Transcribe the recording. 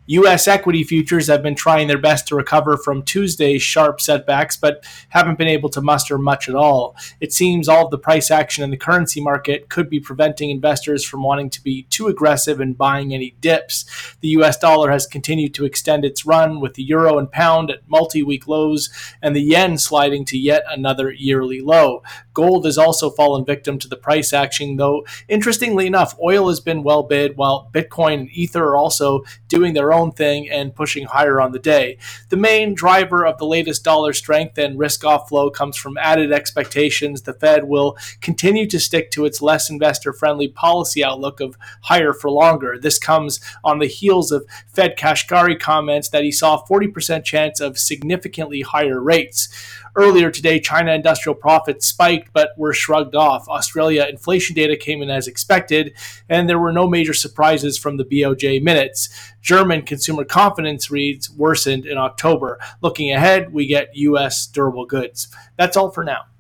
U.S. equity futures have been trying their best to recover from Tuesday's sharp setbacks, but haven't been able to muster much at all. It seems all of the price action in the currency market could be preventing investors from wanting to be too aggressive in buying any dips. The U.S. dollar has continued to extend its run, with the euro and pound at multi-week lows and the yen sliding to yet another yearly low. Gold has also fallen victim to the price action, though interestingly enough, oil has been well bid, while Bitcoin and Ether are also doing their own thing and pushing higher on the day. The main driver of the latest dollar strength and risk off flow comes from added expectations the Fed will continue to stick to its less investor friendly policy outlook of higher for longer. This comes on the heels of Fed Kashkari comments that he saw a 40% chance of significantly higher rates. Earlier today, China industrial profits spiked but were shrugged off. Australia inflation data came in as expected, and there were no major surprises from the BOJ minutes. German consumer confidence reads worsened in October. Looking ahead, we get U.S. durable goods. That's all for now.